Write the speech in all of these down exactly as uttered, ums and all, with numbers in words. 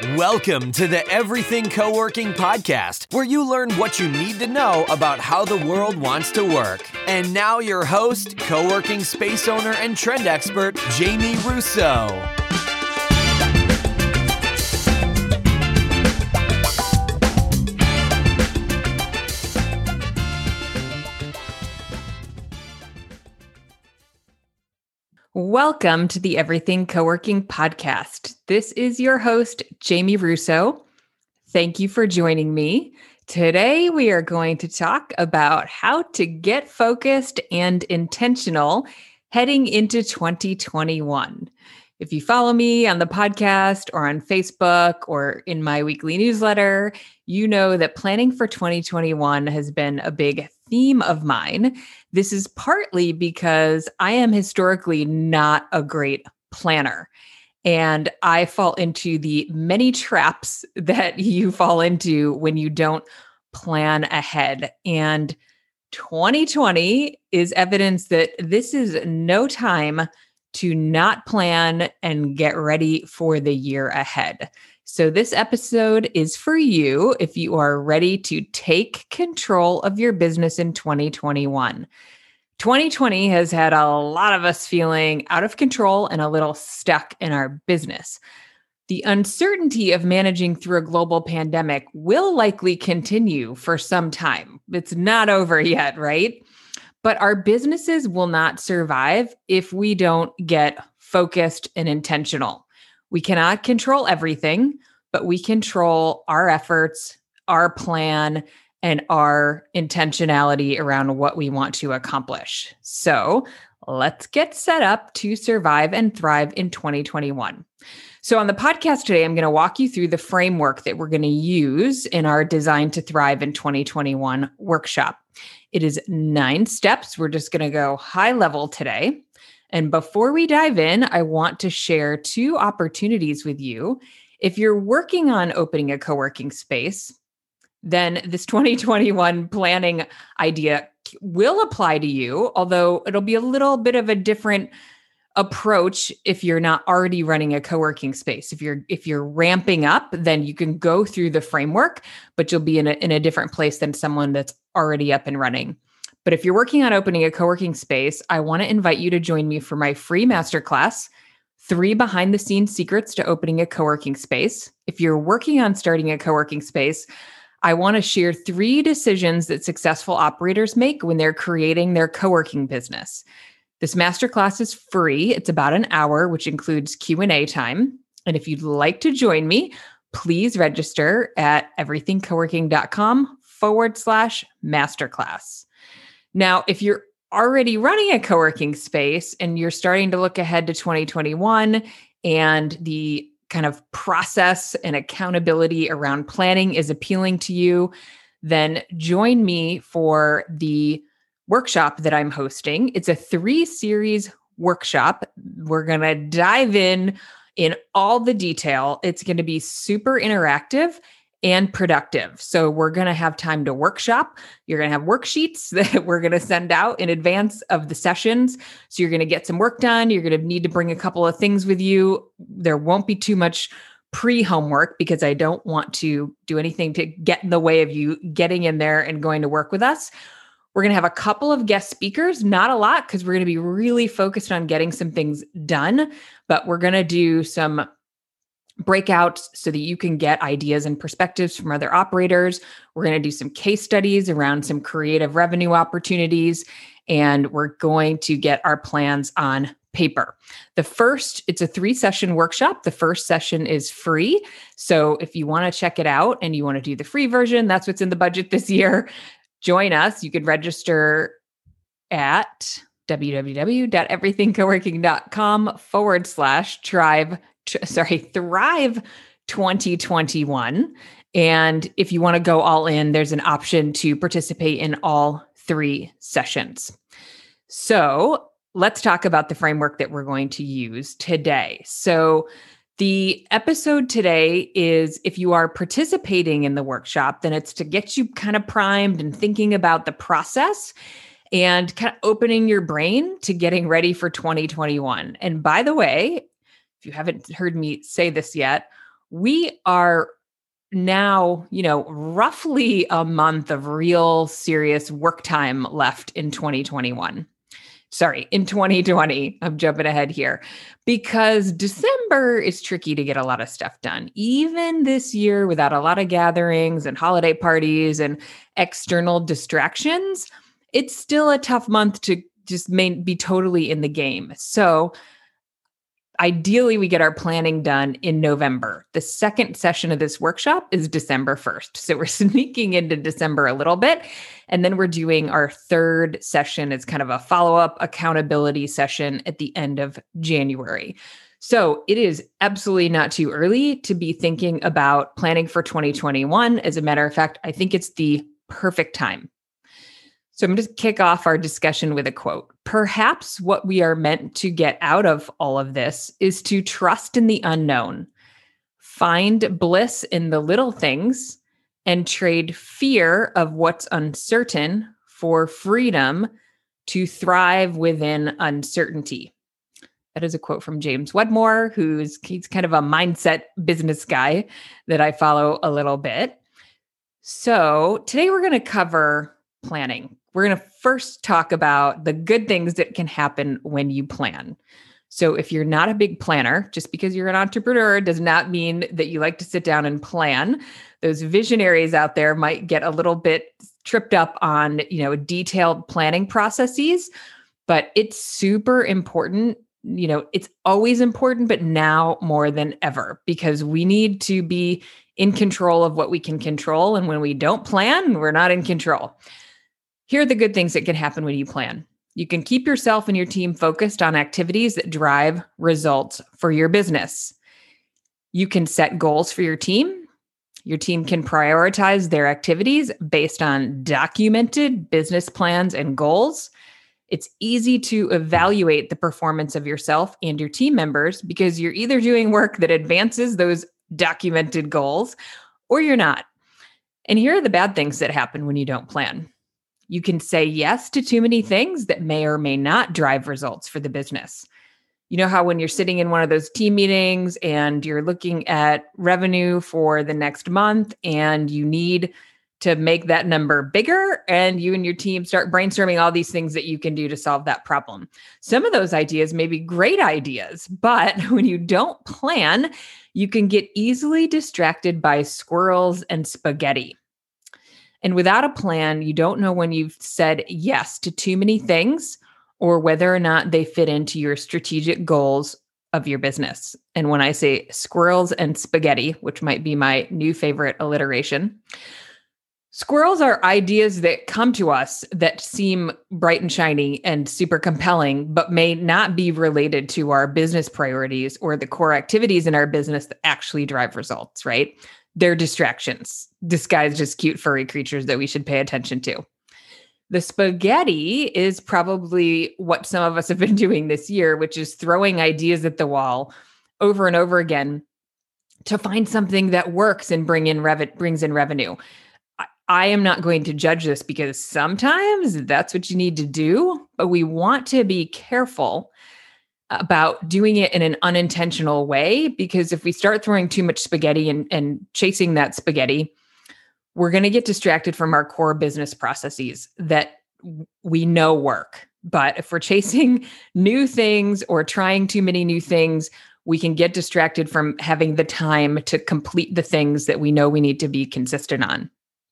Welcome to the Everything Co-working Podcast, where you learn what you need to know about how the world wants to work. And now your host, co-working space owner and trend expert, Jamie Russo. Welcome to the Everything Co-working Podcast. This is your host, Jamie Russo. Thank you for joining me. Today, we are going to talk about how to get focused and intentional heading into twenty twenty-one. If you follow me on the podcast or on Facebook or in my weekly newsletter, you know that planning for twenty twenty-one has been a big theme of mine. This is partly because I am historically not a great planner, and I fall into the many traps that you fall into when you don't plan ahead. And twenty twenty is evidence that this is no time to not plan and get ready for the year ahead. So this episode is for you if you are ready to take control of your business in twenty twenty-one. twenty twenty has had a lot of us feeling out of control and a little stuck in our business. The uncertainty of managing through a global pandemic will likely continue for some time. It's not over yet, right? But our businesses will not survive if we don't get focused and intentional. We cannot control everything, but we control our efforts, our plan, and our intentionality around what we want to accomplish. So let's get set up to survive and thrive in twenty twenty-one. So on the podcast today, I'm going to walk you through the framework that we're going to use in our Design to Thrive in twenty twenty-one workshop. It is nine steps. We're just going to go high level today. And before we dive in, I want to share two opportunities with you. If you're working on opening a co-working space, then this twenty twenty-one planning idea will apply to you, although it'll be a little bit of a different approach if you're not already running a co-working space. If you're if you're ramping up, then you can go through the framework, but you'll be in a, in a different place than someone that's already up and running. But if you're working on opening a co-working space, I want to invite you to join me for my free masterclass, Three Behind the Scenes Secrets to Opening a Co-working Space. If you're working on starting a co-working space, I want to share three decisions that successful operators make when they're creating their co-working business. This masterclass is free. It's about an hour, which includes Q and A time. And if you'd like to join me, please register at everythingcoworking.com forward slash masterclass. Now, if you're already running a co-working space and you're starting to look ahead to twenty twenty-one and the kind of process and accountability around planning is appealing to you, then join me for the workshop that I'm hosting. It's a three series workshop. We're going to dive in in all the detail. It's going to be super interactive and productive. So we're going to have time to workshop. You're going to have worksheets that we're going to send out in advance of the sessions. So you're going to get some work done. You're going to need to bring a couple of things with you. There won't be too much pre-homework because I don't want to do anything to get in the way of you getting in there and going to work with us. We're going to have a couple of guest speakers, not a lot, because we're going to be really focused on getting some things done, but we're going to do some breakouts so that you can get ideas and perspectives from other operators. We're going to do some case studies around some creative revenue opportunities, and we're going to get our plans on paper. The first, it's a three session workshop. The first session is free. So if you want to check it out and you want to do the free version, that's what's in the budget this year. Join us. You could register at www.everythingcoworking.com forward slash thrive, sorry, Thrive twenty twenty-one. And if you want to go all in, there's an option to participate in all three sessions. So let's talk about the framework that we're going to use today. So the episode today is if you are participating in the workshop, then it's to get you kind of primed and thinking about the process and kind of opening your brain to getting ready for twenty twenty-one. And by the way, if you haven't heard me say this yet, we are now, you know, roughly a month of real serious work time left in twenty twenty-one. Sorry, in twenty twenty. I'm jumping ahead here because December is tricky to get a lot of stuff done. Even this year, without a lot of gatherings and holiday parties and external distractions, it's still a tough month to just main, be totally in the game. So ideally, we get our planning done in November. The second session of this workshop is December first. So we're sneaking into December a little bit. And then we're doing our third session. It's kind of a follow-up accountability session at the end of January. So it is absolutely not too early to be thinking about planning for twenty twenty-one. As a matter of fact, I think it's the perfect time. So I'm going to kick off our discussion with a quote. Perhaps what we are meant to get out of all of this is to trust in the unknown, find bliss in the little things, and trade fear of what's uncertain for freedom to thrive within uncertainty. That is a quote from James Wedmore, who's he's kind of a mindset business guy that I follow a little bit. So today we're going to cover planning. We're going to first talk about the good things that can happen when you plan. So if you're not a big planner, just because you're an entrepreneur does not mean that you like to sit down and plan. Those visionaries out there might get a little bit tripped up on, you know, detailed planning processes, but it's super important. You know, it's always important, but now more than ever, because we need to be in control of what we can control. And when we don't plan, we're not in control. Here are the good things that can happen when you plan. You can keep yourself and your team focused on activities that drive results for your business. You can set goals for your team. Your team can prioritize their activities based on documented business plans and goals. It's easy to evaluate the performance of yourself and your team members because you're either doing work that advances those documented goals or you're not. And here are the bad things that happen when you don't plan. You can say yes to too many things that may or may not drive results for the business. You know how when you're sitting in one of those team meetings and you're looking at revenue for the next month and you need to make that number bigger and you and your team start brainstorming all these things that you can do to solve that problem. Some of those ideas may be great ideas, but when you don't plan, you can get easily distracted by squirrels and spaghetti. And without a plan, you don't know when you've said yes to too many things or whether or not they fit into your strategic goals of your business. And when I say squirrels and spaghetti, which might be my new favorite alliteration, squirrels are ideas that come to us that seem bright and shiny and super compelling, but may not be related to our business priorities or the core activities in our business that actually drive results, right? They're distractions, disguised as cute furry creatures that we should pay attention to. The spaghetti is probably what some of us have been doing this year, which is throwing ideas at the wall over and over again to find something that works and bring in rev- brings in revenue. I, I am not going to judge this because sometimes that's what you need to do, but we want to be careful about doing it in an unintentional way, because if we start throwing too much spaghetti and, and chasing that spaghetti, we're going to get distracted from our core business processes that we know work. But if we're chasing new things or trying too many new things, we can get distracted from having the time to complete the things that we know we need to be consistent on.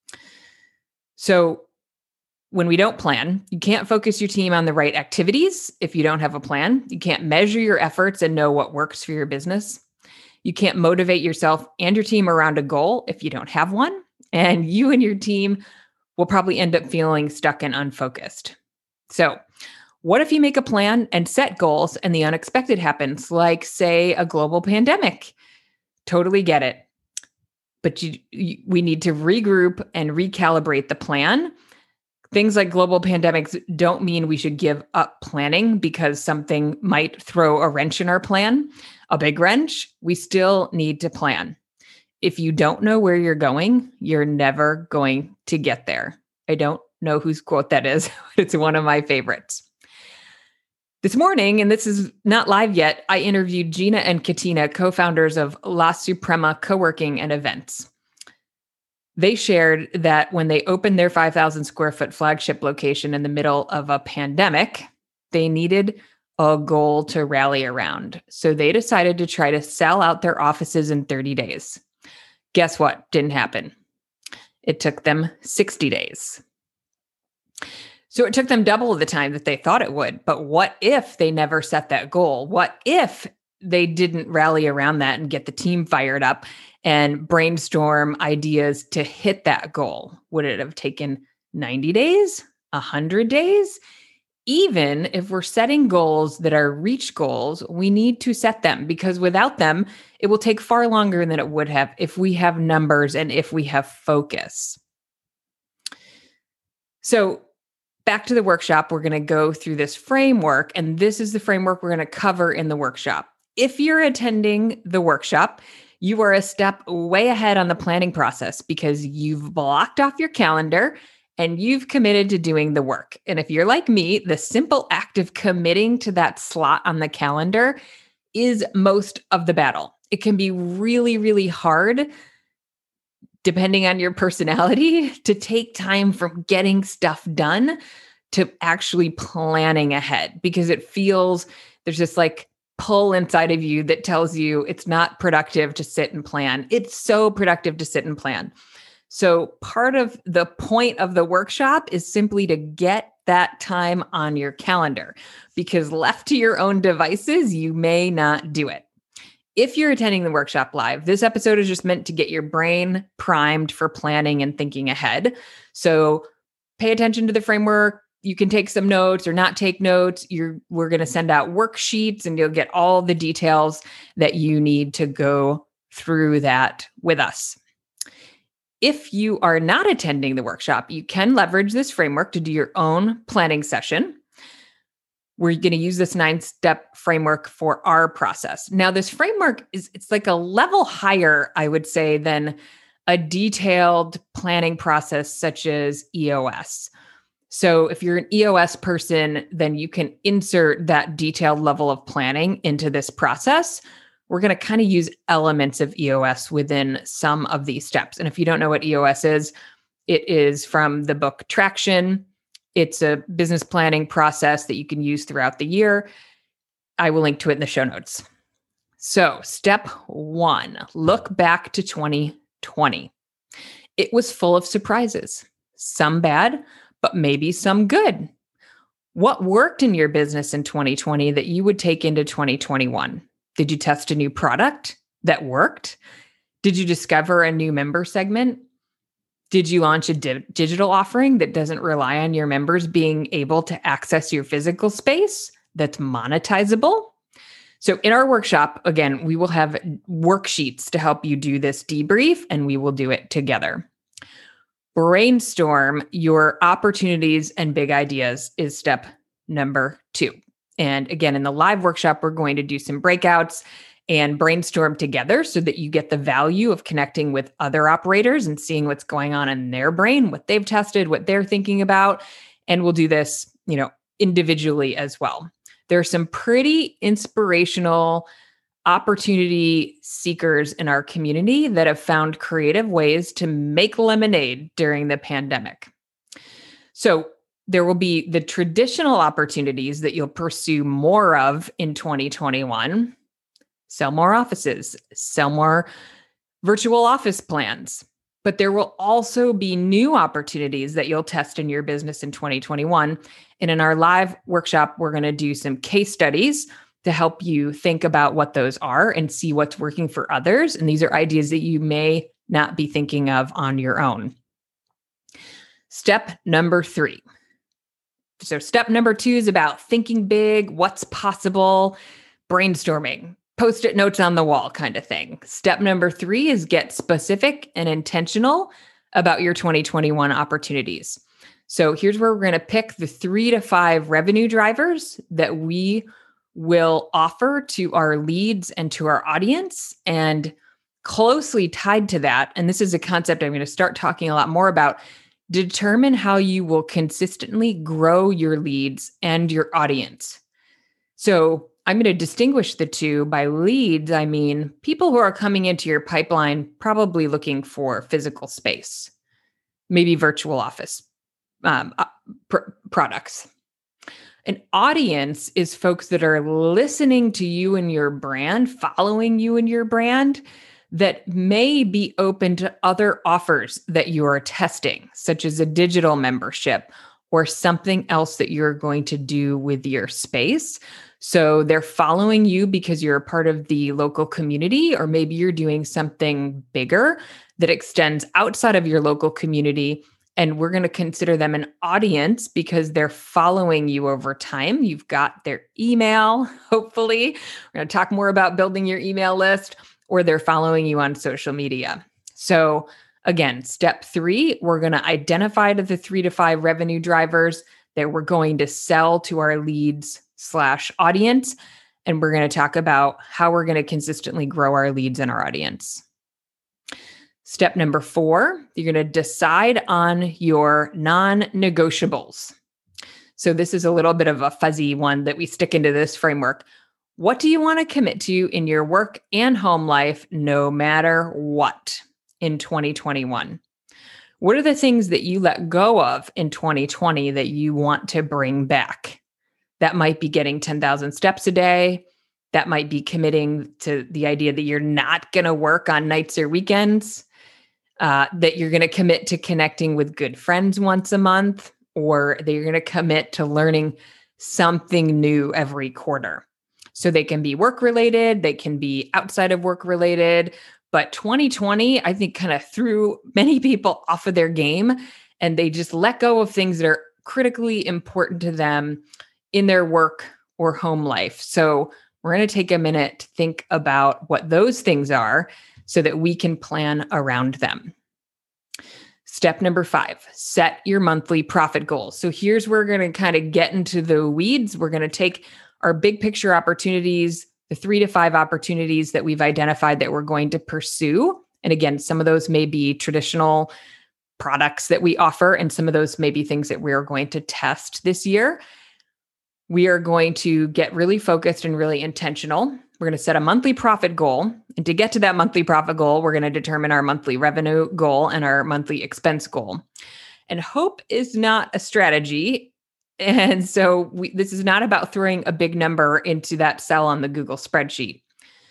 So when we don't plan, you can't focus your team on the right activities if you don't have a plan. You can't measure your efforts and know what works for your business. You can't motivate yourself and your team around a goal if you don't have one. And you and your team will probably end up feeling stuck and unfocused. So what if you make a plan and set goals and the unexpected happens, like, say, a global pandemic? Totally get it. But you, you, we need to regroup and recalibrate the plan. Things like global pandemics don't mean we should give up planning because something might throw a wrench in our plan, a big wrench. We still need to plan. If you don't know where you're going, you're never going to get there. I don't know whose quote that is, but it's one of my favorites. This morning, and this is not live yet, I interviewed Gina and Katina, co-founders of La Suprema Co-working and Events. They shared that when they opened their five thousand square foot flagship location in the middle of a pandemic, they needed a goal to rally around. So they decided to try to sell out their offices in thirty days. Guess what? Didn't happen. It took them sixty days. So it took them double the time that they thought it would. But what if they never set that goal? What if they didn't rally around that and get the team fired up and brainstorm ideas to hit that goal? Would it have taken ninety days, one hundred days? Even if we're setting goals that are reach goals, we need to set them, because without them, it will take far longer than it would have if we have numbers and if we have focus. So back to the workshop, we're going to go through this framework, and this is the framework we're going to cover in the workshop. If you're attending the workshop, you are a step way ahead on the planning process because you've blocked off your calendar and you've committed to doing the work. And if you're like me, the simple act of committing to that slot on the calendar is most of the battle. It can be really, really hard, depending on your personality, to take time from getting stuff done to actually planning ahead, because it feels there's this like pull inside of you that tells you it's not productive to sit and plan. It's so productive to sit and plan. So part of the point of the workshop is simply to get that time on your calendar, because left to your own devices, you may not do it. If you're attending the workshop live, this episode is just meant to get your brain primed for planning and thinking ahead. So pay attention to the framework. You can take some notes or not take notes. You're, we're going to send out worksheets and you'll get all the details that you need to go through that with us. If you are not attending the workshop, you can leverage this framework to do your own planning session. We're going to use this nine-step framework for our process. Now, this framework is, it's like a level higher, I would say, than a detailed planning process such as E O S. So if you're an E O S person, then you can insert that detailed level of planning into this process. We're going to kind of use elements of E O S within some of these steps. And if you don't know what E O S is, it is from the book Traction. It's a business planning process that you can use throughout the year. I will link to it in the show notes. So step one, look back to twenty twenty. It was full of surprises, some bad, but maybe some good. What worked in your business in twenty twenty that you would take into twenty twenty-one? Did you test a new product that worked? Did you discover a new member segment? Did you launch a di- digital offering that doesn't rely on your members being able to access your physical space that's monetizable? So in our workshop, again, we will have worksheets to help you do this debrief, and we will do it together. Brainstorm your opportunities and big ideas is step number two. And again, in the live workshop, we're going to do some breakouts and brainstorm together so that you get the value of connecting with other operators and seeing what's going on in their brain, what they've tested, what they're thinking about. And we'll do this, you know, individually as well. There are some pretty inspirational opportunity seekers in our community that have found creative ways to make lemonade during the pandemic. So there will be the traditional opportunities that you'll pursue more of in twenty twenty-one. Sell more offices, sell more virtual office plans. But there will also be new opportunities that you'll test in your business in twenty twenty-one. And in our live workshop, we're going to do some case studies to help you think about what those are and see what's working for others. And these are ideas that you may not be thinking of on your own. Step number three. So step number two is about thinking big, what's possible, brainstorming, post-it notes on the wall kind of thing. Step number three is get specific and intentional about your twenty twenty-one opportunities. So here's where we're going to pick the three to five revenue drivers that we will offer to our leads and to our audience. And closely tied to that, and this is a concept I'm going to start talking a lot more about, determine how you will consistently grow your leads and your audience. So I'm going to distinguish the two. By leads, I mean people who are coming into your pipeline probably looking for physical space, maybe virtual office um, uh, pr- products. An audience is folks that are listening to you and your brand, following you and your brand, that may be open to other offers that you are testing, such as a digital membership or something else that you're going to do with your space. So they're following you because you're a part of the local community, or maybe you're doing something bigger that extends outside of your local community. And we're going to consider them an audience because they're following you over time. You've got their email, hopefully. We're going to talk more about building your email list, or they're following you on social media. So again, step three, we're going to identify the three to five revenue drivers that we're going to sell to our leads slash audience. And we're going to talk about how we're going to consistently grow our leads and our audience. Step number four, you're going to decide on your non-negotiables. So this is a little bit of a fuzzy one that we stick into this framework. What do you want to commit to in your work and home life, no matter what, in twenty twenty-one? What are the things that you let go of in twenty twenty that you want to bring back? That might be getting ten thousand steps a day. That might be committing to the idea that you're not going to work on nights or weekends. Uh, that you're going to commit to connecting with good friends once a month, or that you're going to commit to learning something new every quarter. So they can be work related, they can be outside of work related. But twenty twenty, I think, kind of threw many people off of their game, and they just let go of things that are critically important to them in their work or home life. So we're going to take a minute to think about what those things are, so that we can plan around them. Step number five, set your monthly profit goals. So here's where we're going to kind of get into the weeds. We're going to take our big picture opportunities, the three to five opportunities that we've identified that we're going to pursue. And again, some of those may be traditional products that we offer, and some of those may be things that we're going to test this year. We are going to get really focused and really intentional. We're going to set a monthly profit goal. And to get to that monthly profit goal, we're going to determine our monthly revenue goal and our monthly expense goal. And hope is not a strategy. And so we, this is not about throwing a big number into that cell on the Google spreadsheet.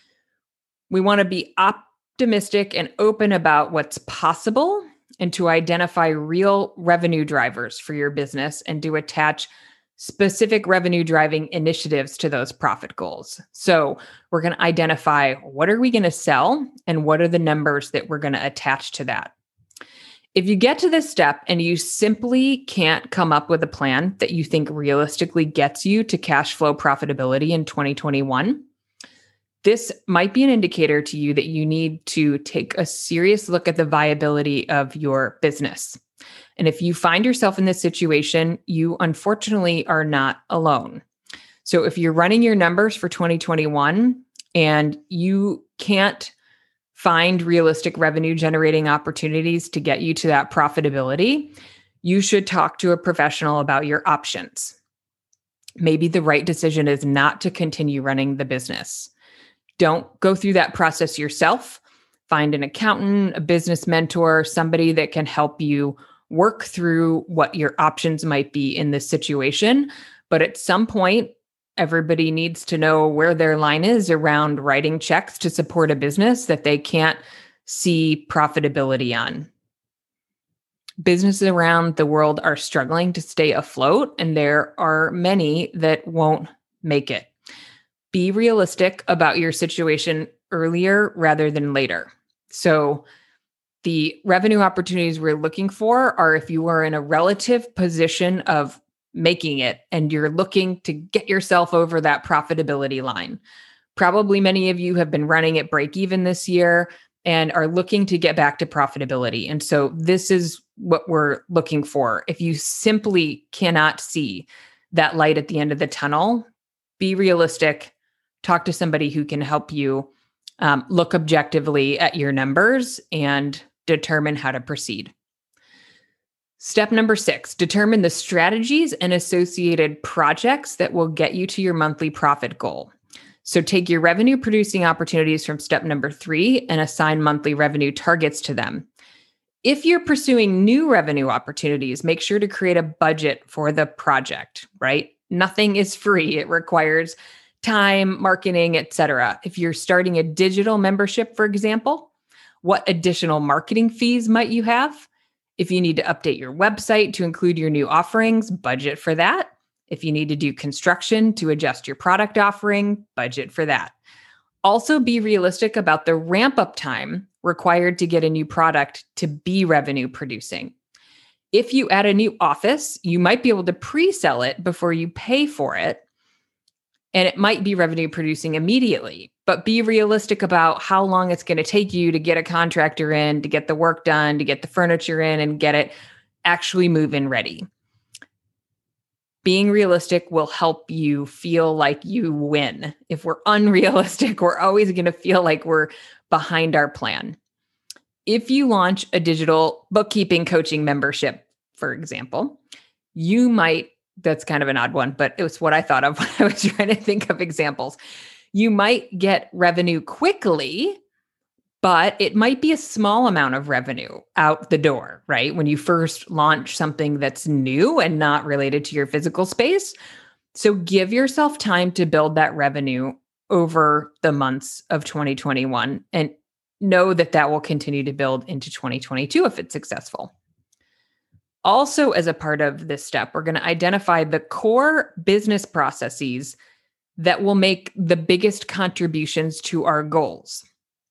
We want to be optimistic and open about what's possible, and to identify real revenue drivers for your business, and to attach specific revenue driving initiatives to those profit goals. So we're going to identify, what are we going to sell, and what are the numbers that we're going to attach to that. If you get to this step and you simply can't come up with a plan that you think realistically gets you to cash flow profitability in twenty twenty-one, this might be an indicator to you that you need to take a serious look at the viability of your business. And if you find yourself in this situation, you unfortunately are not alone. So if you're running your numbers for twenty twenty-one and you can't find realistic revenue generating opportunities to get you to that profitability, you should talk to a professional about your options. Maybe the right decision is not to continue running the business. Don't go through that process yourself. Find an accountant, a business mentor, somebody that can help you work through what your options might be in this situation. But at some point, everybody needs to know where their line is around writing checks to support a business that they can't see profitability on. Businesses around the world are struggling to stay afloat, and there are many that won't make it. Be realistic about your situation earlier rather than later. So the revenue opportunities we're looking for are if you are in a relative position of making it and you're looking to get yourself over that profitability line. Probably many of you have been running at break even this year and are looking to get back to profitability. And so this is what we're looking for. If you simply cannot see that light at the end of the tunnel, be realistic, talk to somebody who can help you um, look objectively at your numbers and determine how to proceed. Step number six, determine the strategies and associated projects that will get you to your monthly profit goal. So take your revenue producing opportunities from step number three and assign monthly revenue targets to them. If you're pursuing new revenue opportunities, make sure to create a budget for the project, right? Nothing is free. It requires time, marketing, et cetera. If you're starting a digital membership, for example, what additional marketing fees might you have? If you need to update your website to include your new offerings, budget for that. If you need to do construction to adjust your product offering, budget for that. Also, be realistic about the ramp-up time required to get a new product to be revenue producing. If you add a new office, you might be able to pre-sell it before you pay for it, and it might be revenue producing immediately. But be realistic about how long it's going to take you to get a contractor in, to get the work done, to get the furniture in, and get it actually move-in ready. Being realistic will help you feel like you win. If we're unrealistic, we're always going to feel like we're behind our plan. If you launch a digital bookkeeping coaching membership, for example, you might, that's kind of an odd one, but it was what I thought of when I was trying to think of examples. You might get revenue quickly, but it might be a small amount of revenue out the door, right? When you first launch something that's new and not related to your physical space. So give yourself time to build that revenue over the months of twenty twenty-one and know that that will continue to build into twenty twenty-two if it's successful. Also, as a part of this step, we're going to identify the core business processes that will make the biggest contributions to our goals.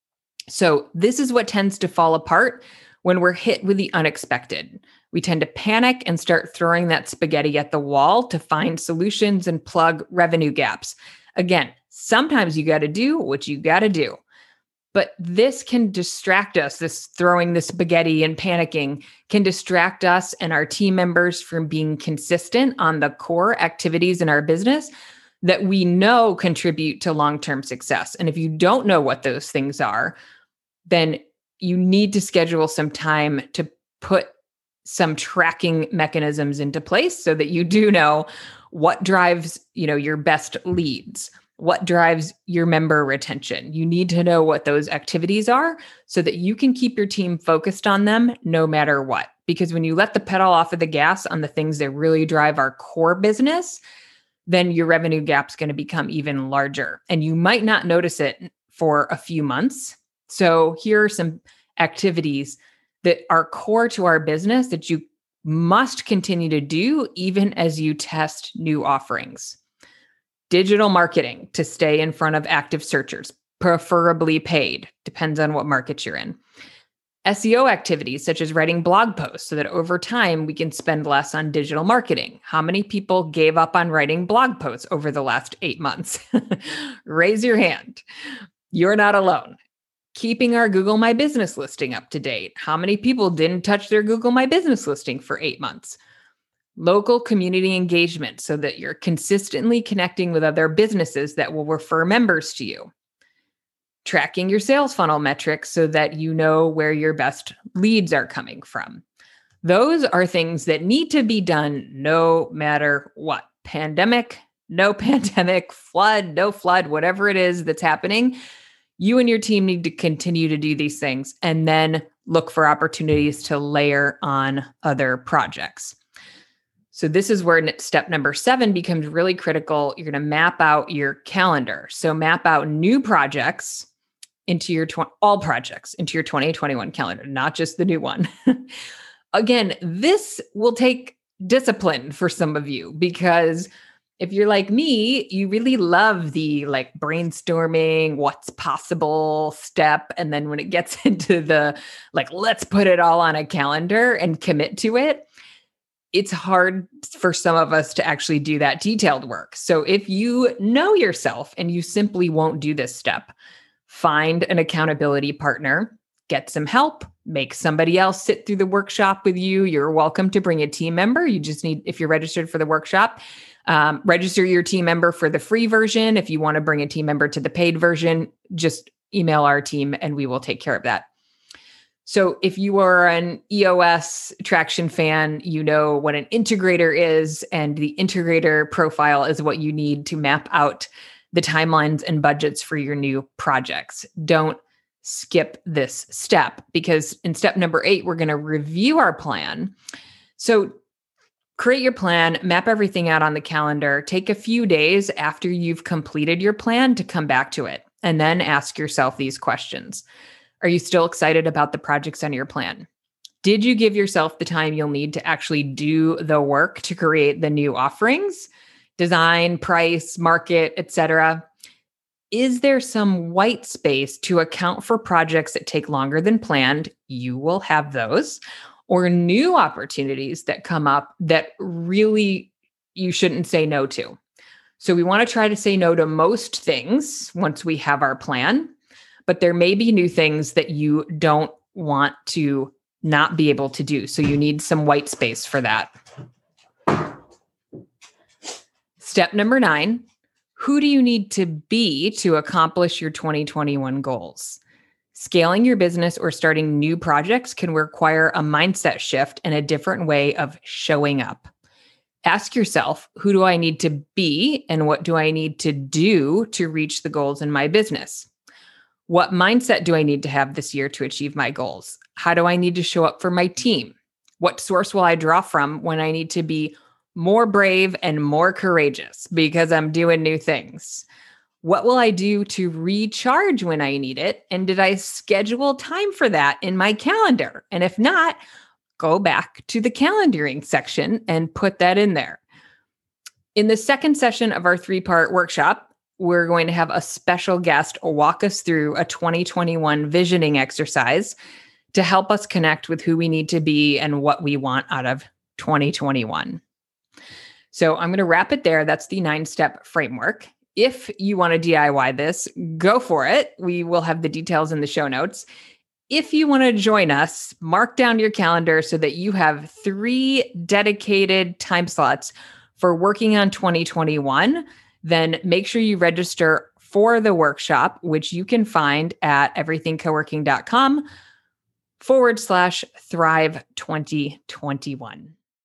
So this is what tends to fall apart when we're hit with the unexpected. We tend to panic and start throwing that spaghetti at the wall to find solutions and plug revenue gaps. Again, sometimes you got to do what you got to do. But this can distract us. This throwing the spaghetti and panicking can distract us and our team members from being consistent on the core activities in our business that we know contribute to long-term success. And if you don't know what those things are, then you need to schedule some time to put some tracking mechanisms into place so that you do know what drives, you know, your best leads, what drives your member retention. You need to know what those activities are so that you can keep your team focused on them no matter what. Because when you let the pedal off of the gas on the things that really drive our core business, then your revenue gap's going to become even larger. And you might not notice it for a few months. So here are some activities that are core to our business that you must continue to do even as you test new offerings. Digital marketing to stay in front of active searchers, preferably paid, depends on what market you're in. S E O activities such as writing blog posts so that over time we can spend less on digital marketing. How many people gave up on writing blog posts over the last eight months? Raise your hand. You're not alone. Keeping our Google My Business listing up to date. How many people didn't touch their Google My Business listing for eight months? Local community engagement so that you're consistently connecting with other businesses that will refer members to you. Tracking your sales funnel metrics so that you know where your best leads are coming from. Those are things that need to be done no matter what. Pandemic, no pandemic, flood, no flood, whatever it is that's happening. You and your team need to continue to do these things and then look for opportunities to layer on other projects. So this is where step number seven becomes really critical. You're going to map out your calendar. So map out new projects into your tw- all projects into your twenty twenty-one calendar, not just the new one. Again, this will take discipline for some of you because if you're like me, you really love the like brainstorming, what's possible step. And then when it gets into the like, let's put it all on a calendar and commit to it, it's hard for some of us to actually do that detailed work. So if you know yourself and you simply won't do this step, find an accountability partner, get some help, make somebody else sit through the workshop with you. You're welcome to bring a team member. You just need, if you're registered for the workshop, um, register your team member for the free version. If you want to bring a team member to the paid version, just email our team and we will take care of that. So if you are an E O S traction fan, you know what an integrator is, and the integrator profile is what you need to map out the timelines and budgets for your new projects. Don't skip this step, because in step number eight, we're going to review our plan. So create your plan, map everything out on the calendar, take a few days after you've completed your plan to come back to it, and then ask yourself these questions. Are you still excited about the projects on your plan? Did you give yourself the time you'll need to actually do the work to create the new offerings, design, price, market, et cetera? Is there some white space to account for projects that take longer than planned? You will have those. Or new opportunities that come up that really you shouldn't say no to. So we want to try to say no to most things once we have our plan, but there may be new things that you don't want to not be able to do. So you need some white space for that. Step number nine, who do you need to be to accomplish your twenty twenty-one goals? Scaling your business or starting new projects can require a mindset shift and a different way of showing up. Ask yourself, who do I need to be and what do I need to do to reach the goals in my business? What mindset do I need to have this year to achieve my goals? How do I need to show up for my team? What source will I draw from when I need to be more brave and more courageous because I'm doing new things? What will I do to recharge when I need it? And did I schedule time for that in my calendar? And if not, go back to the calendaring section and put that in there. In the second session of our three-part workshop, we're going to have a special guest walk us through a twenty twenty-one visioning exercise to help us connect with who we need to be and what we want out of twenty twenty-one. So I'm going to wrap it there. That's the nine-step framework. If you want to D I Y this, go for it. We will have the details in the show notes. If you want to join us, mark down your calendar so that you have three dedicated time slots for working on twenty twenty-one. Then make sure you register for the workshop, which you can find at everythingcoworking.com forward slash thrive 2021.